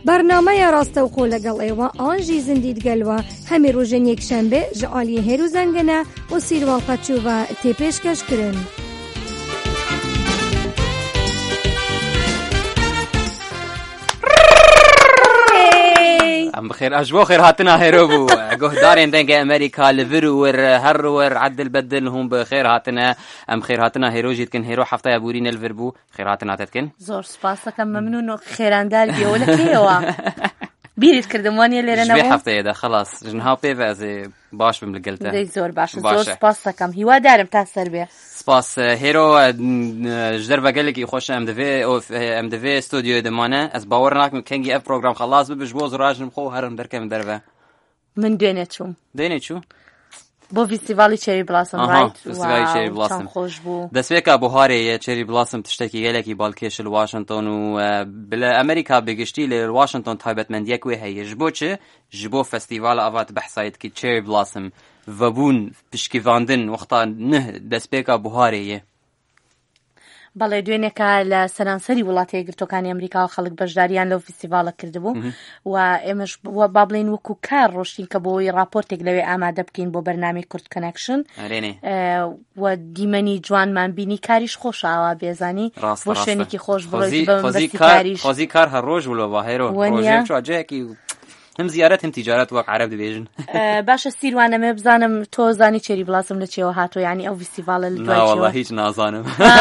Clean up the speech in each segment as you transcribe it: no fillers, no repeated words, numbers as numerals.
برنامه راستوخۆ لەگەڵ ئێوە ئانژی زیندید گەلوە هەمی ڕۆژێن یەکشەمبێ ji aliyê hêr û zengine û sîrvan qeçûva tê pêşkêşkirin. ام بخير اجبو خير هاتنا هيروبو قهدارين دنگ امريكا لفرور هرور عدل بدل هم بخير هاتنا ام خير هاتنا هيرو جيتكن هيرو حفته يبورين الفربو خير هاتنا تتكن زور سپاس لكم ممنون خيراندار بيولا كيوا بيريت كردمانيا اللي رنا بو حفته ده خلاص جنها بيفازي باش بملقلته زي زور باش زور سپاس لكم هوا دارم تاثر به سپاس هيرو جدر بقلك يخش ام دفي استوديو دمانه از باورناك كنجي اف بروجرام خلاص بجبوز راجم خو هرم دركم دربه من دينتشو بو فيستيفالي تشيري بلاسم رايت فيستيفالي تشيري بلاسم خوش بو دسويكا بوهاري تشيري بلاسم تشتكي غلكي بالكيش الواشنطن وبلا امريكا بيجشتي لواشنطن تايبت من ديكوي هي جبوچه جبو فستيفال افات بحثايت كي تشيري بلاسم وبون بشكيفاندن وقتا نه دسبيكا بوهاري بەڵێ دوێنێکە لە سەرانسەری وڵاتی یەکگرتووەکانی ئەمریکا و خەڵک بەشداریان لەو فیستیڤالە کردبوو و ئێمەش با بڵێن وەکو کار ڕۆشتین کە بۆی راپۆرتێک لەوێ ئامادە بکەین بۆ بەرنامەی کورد کۆنێکشن و دیمەنی جوانمان بینی کاریش خۆشاوە بێزانی بۆ شوێنێکی خۆش بڕۆیت بەستی کاریش خۆزی کار هەر ڕۆژ بوو بە هێرۆ ڕۆژێک چواجەیەکی هم زیارت هم تجارت وەک عەرەب دەبێژن باشە سیروانەمێ بزانم تۆ زانی چێری بڵاسم لە چێوە هاتۆ یعنی ئەو فیستیڤالە لە دوای چێوە هیچ نازانم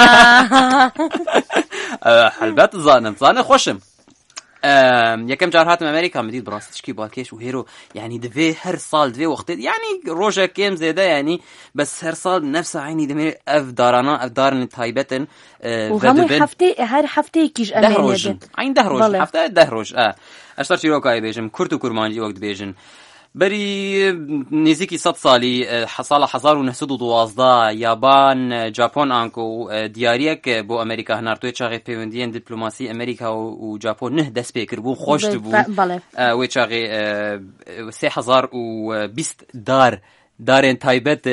هەلبەت زانم خۆشم یەکەم جار هاتم ئەمریکا مدید بڕاستیشکی باکێش و هێرۆ یعنی دەبێ هەر ساڵ دوێ وەختێ یعنی ڕۆژێک کێم زێدە یعنی بەس هەر ساڵ نەفسە عینی دەمێ ئەف دارانە ئەف دارن تایبەتن و هەمووی هەفتەی هەر هەفتەیەکیش ئەمێنێت عین 10 ڕۆژ هەفتە 10 ڕۆژ ئەشتر چیرۆکای بێژم کورد و کورمانجی وەک دەبێژن بەری نزیکی 100 ساڵی ساڵە 1912 یابان جاپۆن ئانکۆ و دیارەک بۆ ئەمریکا هەناردووی چاغی پەیوەندیان دیپلۆماسی ئەمریکا و جاپۆن نه دەست پێ کرد بوو خۆشت بوو وێ چاغی 3020 دارێن تایبەت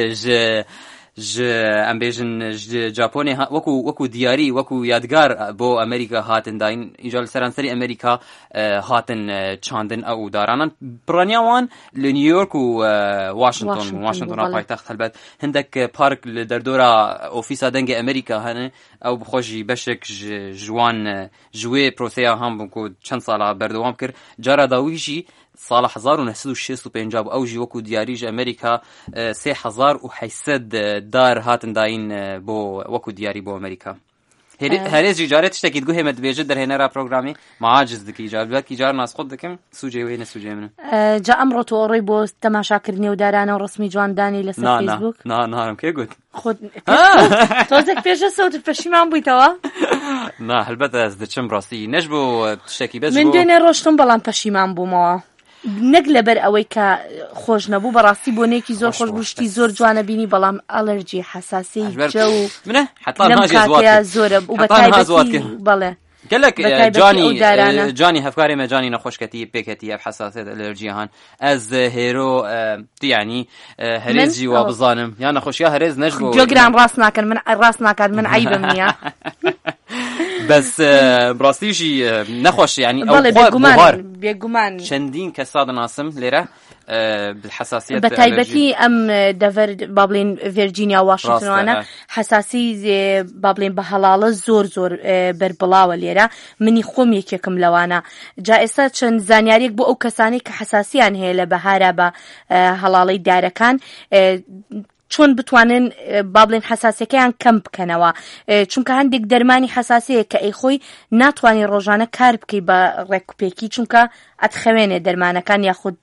ام بیژن ژاپۆنی وەکو دیاری وەکو یادگار بۆ ئەمریکا هاتن داین ئینجا سەرانسەری ئەمریکا هاتن چاندن ئەو دارانان پڕانیاوان لە نیویۆرک و واشنتن پایتەخت هەلبەت هەندێک پارک لە دەردۆرا ئۆفیسا دەنگی ئەمریکا هەنێ ئەو بخۆشی بەشێک ژوان ژوێ پرۆسەیە هەم بوو چەند ساڵە بەردەوام کرد جارە داویژی ساڵە 1965 ئەوژی وەکو دیاریژ ئەمریکا 3800 دار هاتن داین بۆ وەکو دیاری بۆ ئەمریکا هەرێزی جارێت شتێکی گوهێمە دەبێژێت دەرهێنەرا پرۆگرامی ماعاجز دکی جاربەکی جار ناسخۆت دەکەم سوجێ وێ نەسوجێ منە جا ئەمڕۆ تۆ ڕێی بۆ تەماشاکردنی و دارانە و ڕسمی جواندانی لەسەر فیسبوک نارم کێ گوت تۆزێک پێشە سەوتت پەشیمان بوویتەوە نا هەلبەت ئەس دەچم ڕاستی نەش بۆ شتێکی بەس من دوێنێ ڕۆشتم بەڵام پەشیمان بوومەوە نەک لەبەر ئەوەی کە خۆش نەبوو بەڕاستی بۆنێکی زۆر خۆش بوشتی زۆر جوانە بینی بەڵام ئەلەرجی حەساسی جە و زۆرە و بەتایبەتی بەڵێ گەلک جانی هەفکاری مەجانی نەخۆشکەتی پێکەتی ئەف حەساسیت ئەلەرجیە هەن ئەز هێرۆ یعنی هەرێزی وا بزانم یان نەخۆشیە هەرێز نەش بۆ جۆگران ڕاست ناکات من عیبم نییە بس براستیشی نخوش یعنی بێگومان چەندین کەسا دەناسم لێرە بالحساسیت بەتایبەتی ئەم دەڤەر با بڵێن ڤێرجینیا واشنتنوانە حساسی با بڵێن بە هەڵاڵە زۆر بەربڵاوە لێرە منی خۆم یەکێکم لەوانە جا ئێستا چەند زانیاریەک بۆ ئەو کەسانی کە حساسیان هەیە لە بەهارە بە هەڵاڵەی دارەکان چۆن بتوانن با بڵێن حساسیەکەیان کەم بکەنەوە چونکە هەندێک دەرمانی حساسەیە کە ئەی خۆی ناتوانانی ڕۆژانە کار بکەی بە ڕێکوپێکی چونکە ئەتخەوێنێ دەرمانەکان یاخود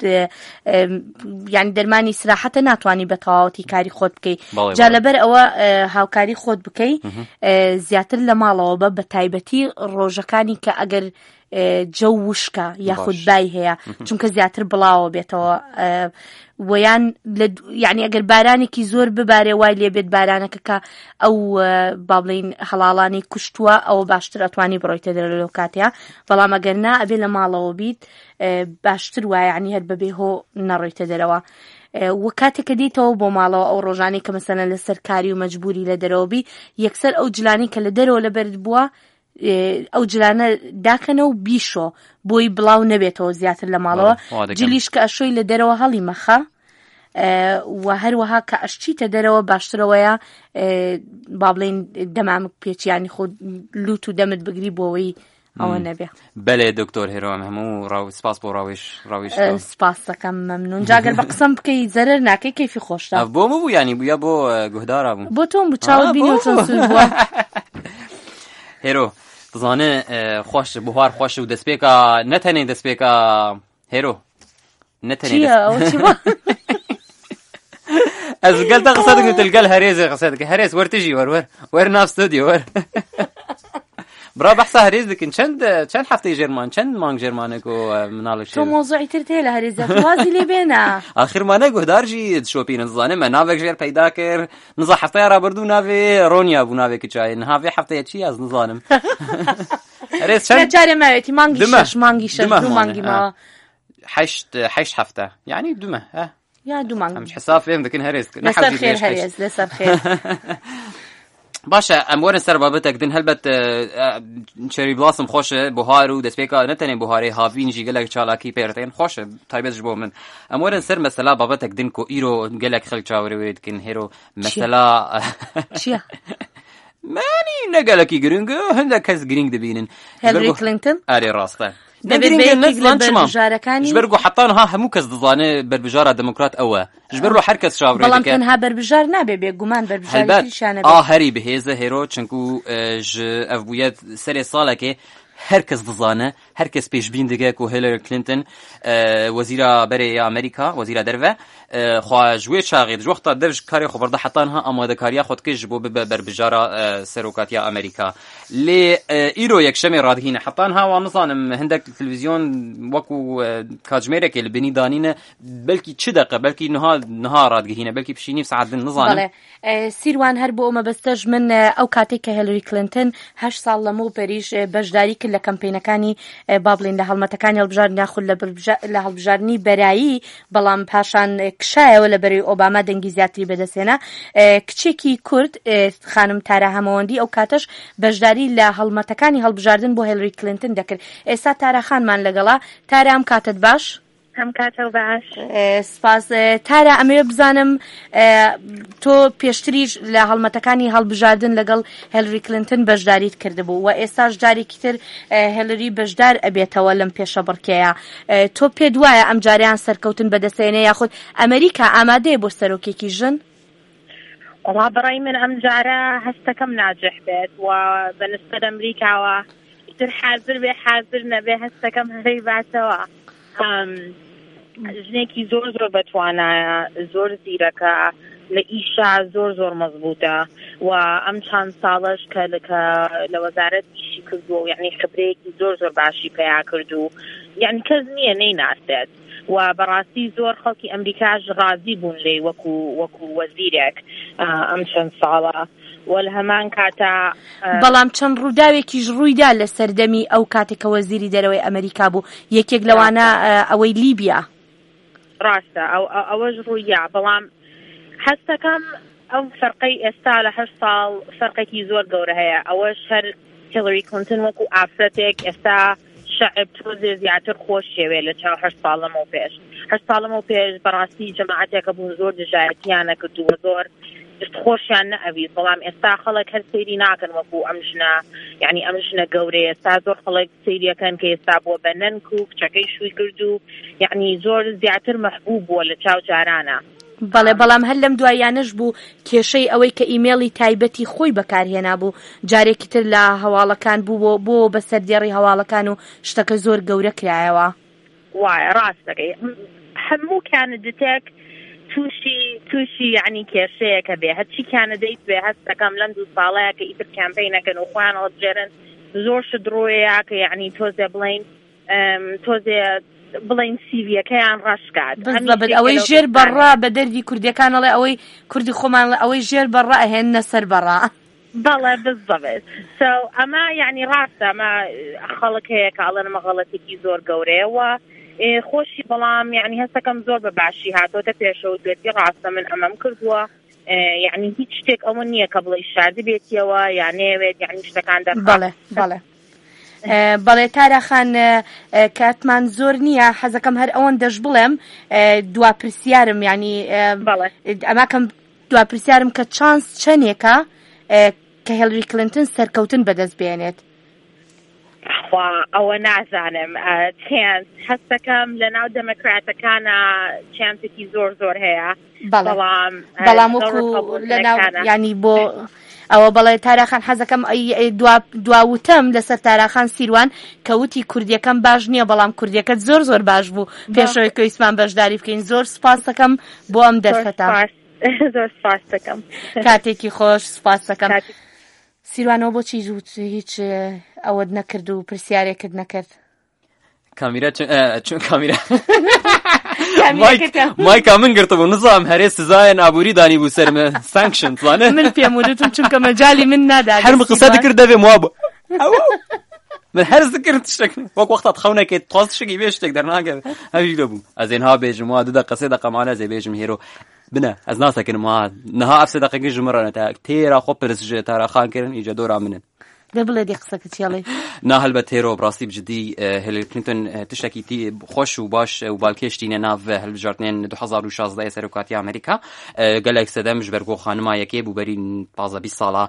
یعنی دەرمانی سراحەتە ناتوانانی بە تەواوەتی کاری خۆت بکەی جا لەبەر ئەوە هاوکاری خۆت بکەی زیاتر لە ماڵەوە بە تایبەتی ڕۆژەکانی کە ئەگەر جە وشکە یاخود بای هەیە چونکە زیاتر بڵاوە بێتەوە ویان یعنی ئەگەر بارانێکی زۆر ببارێ وای لێ بێت بارانەکە کە ئەو با بڵێن هەڵاڵانی کوشتووە ئەوە باشتر ئەتوانی بڕۆیتە دەرە لەو کاتەیە بەڵام ئەگەر نا ئەبێ لە ماڵەوە بیت باشتر وایە یعنی هەر بەبێ هۆ نەڕۆیتە دەرەوە و کاتێککە دیتەوە بۆ ماڵەوە ئەو ڕۆژانەی کە مەسەلەن لەسەر کاری و مەجبوری لە دەرەوە بی یەکسەر ئەو جلانی کە لە دەرەوە لەبەرت بووە ئەو جلانە داکەنە و بیشۆ بۆی بڵاو نەبێتەوە زیاتر لە ماڵەوە جلیش کە ئەشۆی لە دەرەوە هەڵی مەخە و هەروەها کە ئەشچیتە دەرەوە باشترەوەیە با بڵێن دەمامک پێچیانی خۆ لوت و دەمت بگری بۆەوەی ئەوە نەبێ. بەڵێ دکتۆر هێرۆم هەموو سپاس بۆ ڕاویش سپاس دەکەم مەمنون. جاگەر بە قسەم بکەی زەرەر ناکەی کەیفی خۆشتە بۆ بوو ینی بووە بۆ گوهدارا بوو بۆ تۆم بوو چاوت بینی و چەند سوود بووە. هێرۆ بزانە خۆش بوهار خۆش و دەستپێکە نەتەنێ دەستپێکە هێرۆ نەتەنێ Ez gel ta qisa dikim til gel herêzê qisa dikim herêz wer tijî wer nav stüdyo wer bra behsa herêz dikin çend hefteyê Jerman çend mang Jermanek û minalek تۆ مۆزوعی تر تێ لە هەرێزە وازی لێ بێنە آخر مانە guhdar jî dişopînin dizanim me navek jêr peyda kir niza hefteya rabirdû navê Ronya bû navekî çayê navê hefteyê çi ez nizanim herêz çend carê me wêtî mangî şeş mangî şeş du mangî ma heşt hefte yani dume یا دو مانگ مش حساب فهم دكن هريز لسر خير هريز لسر خير باشا امور سر بابتك دن هلبت شری بلاسم خوشه بهارو دسپیکا نتنه بهاری هاوین جی گلک چالاکی پرتين خوشه تایبز جبو من امور سر مثلا بابتك دن کو ایرو گلک خل چاوري وريد كن هيرو مثلا چیا ماني نگلکی گرینگ هندك کس گرینگ دبینن هیلاری کلینتون اری راسته جبرگو حتان ها همو کس دزانه بربجارة دموکرات اوه جبرو هر کس شاوره بلام تنها بربجار نابه بگومان بربجاری شانه آه هری بهیزه هیرو چنکو اف بوید سری ساله که هر کس دزانه هر کس پیش بین دیگه که هیلاری کلینتون وزیر برای امریکا وزیر دروه خواه جوی چاقید جو وقتا درج کاری خو برده حتان ها آماده کاریا خود که جبو بربجارة سروکاتیا امریکا لی ایرو یک شمی رادهینه حتان ها و نظانم هندک تلویزیون وکو کاجمیره که لبنی دانینه بلکی چه دقیقه بلکی نها رادگهینه بلکی بشینی ساعت دن نظانم بله سیروان هر بو اما بستج من او کاتی که هیلاری کلینتون 8 سال لمو بریش بجداری که لکمپینکانی بابلین لحلمتکانی البجار ناخل لحلبجارنی برایی بلام پاشان کشای ولا بری اوباما دنگی زیاتری بدسینا کچکی کرد خانم تاره هموندی او کاتش بجداری لحلمتکانی هلبجاردن بو هیلاری کلینتون دکر ایسا تاره خان من لگلا تاره هم کاتت باش هم کاتو باش سپاس تاره ئەمەوێ بزانم تۆ پێشتریش لە هەڵمەتەکانی هەڵبژاردن لەگەڵ هیلاری کلینتون بەشداریت کردبوو و ئێستاش جارێکی تر هیلاری بەشدار ئەبێتەوە لەم پێشە بڕکەیە تۆ پێت وایە ئەم جاریان سەرکەوتن بەدەستێنێ یاخود ئەمریکا ئامادەیە بۆ سەرۆکێکی ژن؟ والله برأي من أم جارة هستكم ناجح بيت وبالنسبة لأمريكا ويصير حاضر بحاضر نبي هستكم هريبات سوا ژنێکی زۆر بەتوانایە زۆر زیرەکە لە ئیشا زۆر مەزبوطە و ئەم چەند ساڵش کە لە وەزارەت ئیشی کردووە و یعنی خبرەیەکی زۆر باشی پێیا کردو یعنی کەس نییە نەیناسێت و بەڕاستی زۆر خەڵکی ئەمریکاش ڕازی بوون لێ وەکو وەزیرێک ئەم چەند ساڵە وەل هەمان کاتە بەڵام چەند ڕووداوێکیش ڕوویدا لە سەردەمی ئەو کاتێکە وەزیری دەرەوەی ئەمریکا بوو یەکێک لەوانە ئەوەی لیبیا ڕاستە ئەوەش ڕوویە بەڵام هەستەکەم ئەو فەرقەی ئێستا لە 8 ساڵ فەرقێکی زۆر گەورە هەیە ئەوەش هەر هیلاری کلینتون وەکو ئافرەتێک ئێستا شعب تۆزێ زیاتر خۆش شێوێ لە چاو 8 ساڵەمەوە پێش 8 ساڵەمەوە پێش بەڕاستی جەماعەتێکە بوون زۆر دژایەتیانە کردووە زۆر خۆشیان نەئەویست بەڵام ئێستا خەڵک هەر سەیری ناکەن وەکو ئەم ژنە یعنی ئەم ژنە گەورەیە ئێستا زۆر خەڵک سەیریەکەن کە ئێستا بووە بە نەنک و کچەکەی شووی کرد و یعنی زۆر زیاتر مەحبوب بووە لە چاو جارانە بەڵام هەر لەم دوایانش بوو کێشەی ئەوەی کە ئیمێڵی تایبەتی خۆی بەکارهێنا بوو جارێکی تر لە هەواڵەکان بوو بۆ بەسەردێڕی هەواڵەکان و شتەکە زۆر گەورە کرایەوە وایە ڕاستەکەی هەموو کاندیدێتێک تووشی یعنی کێشەیەکە بێ هەرچی کاندیدێت بێ هەستەکەم لەم 2 ساڵەیە کە ئیتر کامپینەکەن و خۆیان هەڵبژێرن زۆر شدڕۆیە کە یعنی تۆزێ بڵین بڵین سیڤیەکەیان ڕاشکات بەڵێ ئەوەی ژێر بەڕا بە دەردی کوردەکانەڵێ ئەوەی کوردی خۆمان ئەوەی ژێر بەڕا ئەهێنە سەر بەڕا بەڵێ بالضبط ئەمە یعنی ڕاستە ئەمە خەڵک هەیە کە ئەڵێن ئەمە غەڵەتێکی زۆر گەورەیەوە خۆشی بەڵام یعنی هەستەکەم زۆر بە باشی هاتۆتە پێشەوە دوێتی ڕاستە من ئەمەم کردووە يعني هیچ شتێک ئەوە نییە کە بڵێ شاردی بێتیەوە یانێوێت یعنی شتەکان بەڵێ تاراخان کاتمان زۆر نییە حەزەکەم هەر ئەوەن دەش بڵێم دوا پرسیارم ینی ئەماکەم دوا پرسیارم کە چانس چەندێکە کە هێلری کلنتن سەرکەوتن بەدەست بێنێت ئەوە نازانم چانس هەستەکەم لە ناو دەموکراتەکانە چانسێکی زۆر هەیە بەڵام وەکو لە ناو ینی بۆ ئەوە بەڵێ تاراخان حەزەکەم دواوتەم لەسەر تاراخان سیروان کە وتی کوردیەکەم باش نییە بەڵام کوردیەکەت زۆر باش بوو پێشەوەی کە ئیسمان بەشداری بکەین زۆر سپاس دەکەم بۆ ئەم دەرفەتە زۆر سپاس دەکەم کاتێکی خۆش سپاس دەکەم سیروانەوە بۆچی هیچ ئەوەت نەکرد و پرسیارێکت نەکرد کامیرا چون کامیرا مایکا من گرتبوو نزام هەرێ سزایە نابووری دانی بوو سەرمە سانکشن توانێ من پێم وتم چونکە مەجالی من نادا هەرم قسە دەکرد دەبێ موابە من هەرز دەکرد شتێک وەک وەختات خەونەکەیت تواست شتێکی بێ شتێک دەرناگەوێت هەویش دەبوو ئەزێنها بێژم وا دوو قسە دەقەمانە زێ بێژم هێرۆ بنە ئەز ناسەکردم وا نەها ئەفسە دەقەکەی ژمڕەنە تا تێرا خۆ پرسژێ تاراخانکردن ئیجە دۆرا منن دەبڵێ دی قسەکە چێڵێ ناهل بە تێرۆ بڕاستی بجدی هیلاری کلینتن تشتێکی خۆش و باش و بالکێشتینە ناو هەلبژارتنێن 2016 سەرۆکاتی ئەمریکا گەلێک سەدەمش بەرگۆ خانمایەکێ بوو بەرین 15 ساڵە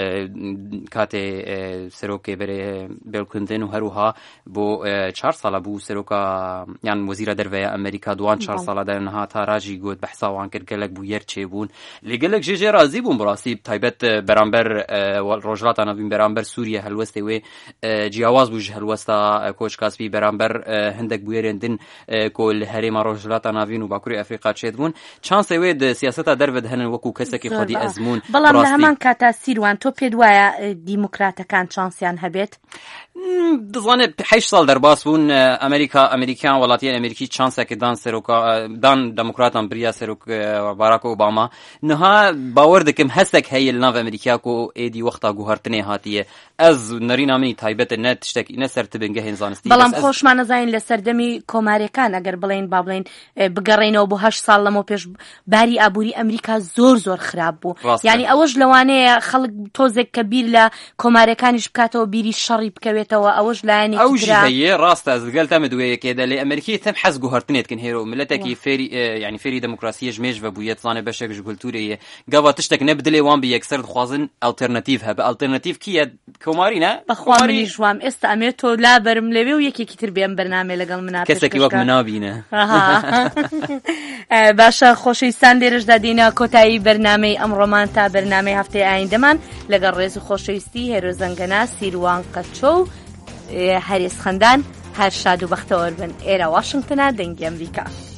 کاتێ سەرۆکێ بەرێ بیل کلینتن و هەروها بۆ 4 ساڵە بوو سەرۆکە یان وەزیرە دەرەوەیە ئەمریکا دوان 4 ساڵە دەرنەها تا ڕاژی گوت بەحساوان کرد گەلێک بوو یەرچێ بوون لێگەلێک ژێژێ رازی بوون بڕاستی تایبەت بەرامبەر ڕۆژهەڵاتە نەوین بەرامبەر سووریا هەلوەستێ وێ جیاواز بووژ هەلوەستا کۆچکاسپی بەرامبەر هەندێک بوێرێندن کۆ لە هەرێما ڕۆژهەڵاتە ناوین و باکووری ئەفریقا چێت بوون چانسێ وێ سیاسەتا دەربەت هەنن وەکو کەسێکی خۆدی ئەزمون بەڵام لە هەمان کاتا سیروان تۆ پێت وایە دیموکراتەکان چانسیان هەبێت دەزانێت 8 ساڵ دەرباس بوون ئەمریکان وڵاتیان ئەمریکی چانسێکی دان سەرۆکا دان دموکراتان بریا سەرۆک باراک ئۆباما نەها باوەڕ دەکەم هەستێک هەیە لە ناو ئەمریکا کۆ ئێدی وەختا گوهارتنێ هاتیە ئەز نەرینا منی تایبەتە نە تشتێکی نەسەر تبنگە هێنزانستی بەڵام خۆشمان نەزانین لە سەردەمی کۆمارەکان ئەگەر بڵێن با بڵێن بگەڕێنەوە بۆ 8 ساڵ لەمەوە پێش باری ئابووری ئەمریکا زۆر خراپ بوو یعنی ئەوەش لەوانەیە خەڵک تۆزێک کە بیر لە کۆمارەکانیش بکاتەوە بیری شەڕی بکەوێتەوە ئەوەش لایەنی ئەوژەیە ڕاستە زگەل تەمە دوەیەکێدا لێ ئەمریکی تەم حەز گوهارتنێتکن هێرۆ ملەتێکی فێری ینی فێری دموکراسی ژمێژ بەبوویە زانێ بەشێک کولتورەیە گاوا تشتێک نەبدلێ وان بە یەکسەر دخوازن ئالتەرناتیڤ هەبە ئالتەرناتیڤ کیە کۆمارینە بەخوامنی ژوام ئێستا ئەمێ تۆ لا بەرم لەوێ و یەکێکی تر بێم بەرنامێ لەگەڵ منە کەسێکی وەک منابینە باشە خۆشەویستان لێرەشدا دێنە کۆتایی بەرنامەی ئەمڕۆمان تا بەرنامەی هەفتەی ئایندەمان لەگەڵ ڕێز و خۆشەویستی هێرۆ زەنگەنا سیروان قەچۆ و هەرێز خەندان هەر شاد و بەختەوەر بن ئێرە واشنگتنە دەنگی ئەمریکا